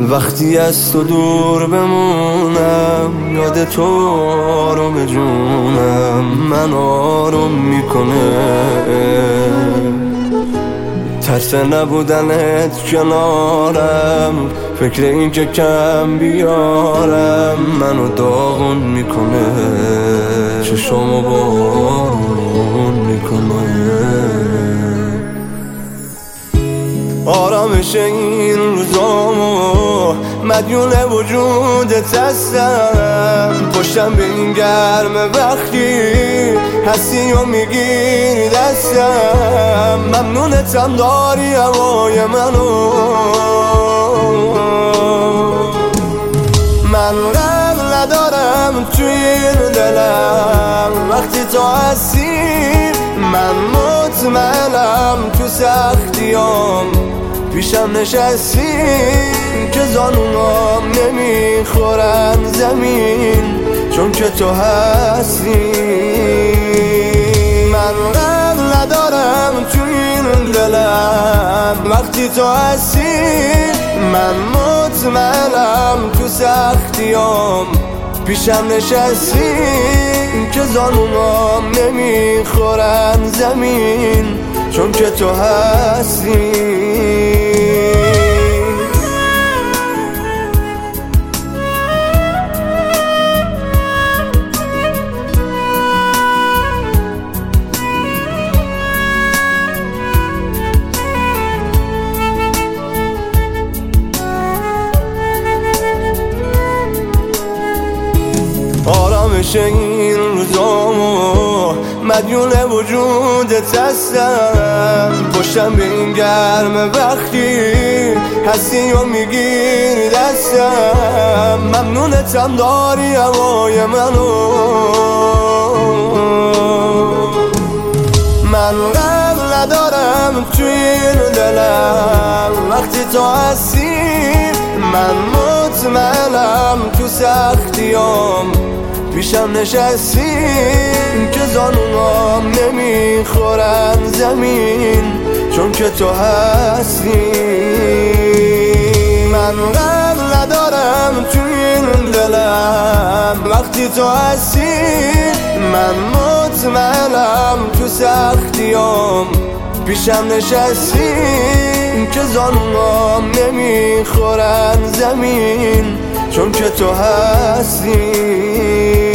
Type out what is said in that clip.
وقتی از تو دور بمونم یاد تو آروم جونم من آروم میکنه ترس نبودنت کنارم فکر این که کم بیارم منو داغون میکنه چشامو بارون میکنه آرامش این روزامو مدیون وجودت هستم پشتم به این گرم وقتی هستی و میگیری دستم ممنونتم داری هوای منو من غم ندارم توی این دلم وقتی تو هستی من مطمئنم تو سختیام پیشم نشستی که زانونام نمیخورن زمین چون که تو هستی من غم ندارم تو این دلم وقتی تو هستی من مطمئنم تو سختیام پیشم نشستی که زانونام نمیخورن زمین چون که تو هستی آرامش این روزامو مدیون وجودت هستم پشتم به این گرم وقتی هستی و میگیری دستم ممنونتم داری هوای منو من غم ندارم توی این دلم وقتی تو هستی من مطمئنم تو سختیام پیشم نشستی که زانونام نمیخورن زمین چون که تو هستی من غم ندارم تو این دلم وقتی تو هستی من مطمئنم تو سختیام پیشم نشستی که زانونام نمیخورن زمین چون که تو هستی